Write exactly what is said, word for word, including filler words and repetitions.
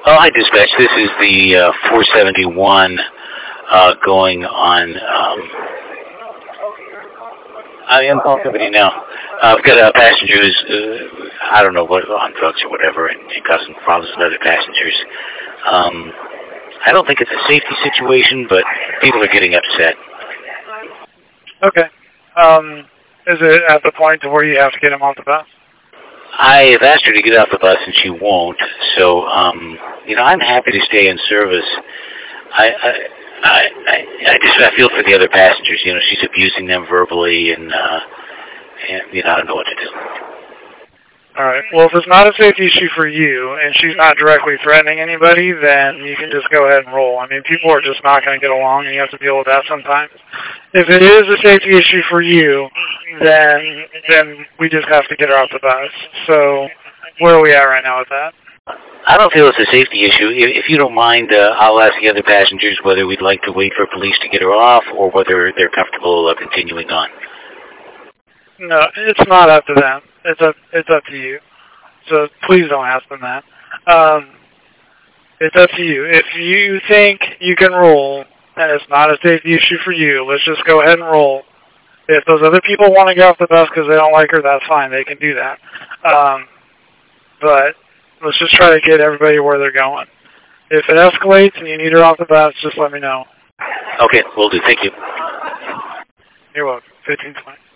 Oh, hi, dispatch. This is the uh, four seventy-one uh, going on. Um, I am calling somebody now. Uh, I've got a passenger who's, uh, I don't know, what, on drugs or whatever, and, and causing problems with other passengers. Um, I don't think it's a safety situation, but people are getting upset. Okay. Um, is it at the point to where you have to get him off the bus? I have asked her to get off the bus, and she won't. So, um, you know, I'm happy to stay in service. I, I, I, I, I just I feel for the other passengers. You know, she's abusing them verbally, and, uh, and you know, I don't know what to do. All right. Well, if it's not a safety issue for you, and she's not directly threatening anybody, then you can just go ahead and roll. I mean, people are just not going to get along, and you have to deal with that sometimes. If it is a safety issue for you, then then we just have to get her off the bus. So where are we at right now with that? I don't feel it's a safety issue. If, if you don't mind, uh, I'll ask the other passengers whether we'd like to wait for police to get her off, or whether they're comfortable uh, continuing on. No, it's not up to them. It's up, it's up to you. So please don't ask them that. Um, it's up to you. If you think you can roll and it's not a safety issue for you, let's just go ahead and roll. If those other people want to get off the bus because they don't like her, that's fine. They can do that. Um, but let's just try to get everybody where they're going. If it escalates and you need her off the bus, just let me know. Okay, will do. Thank you. You're welcome. fifteen twenty.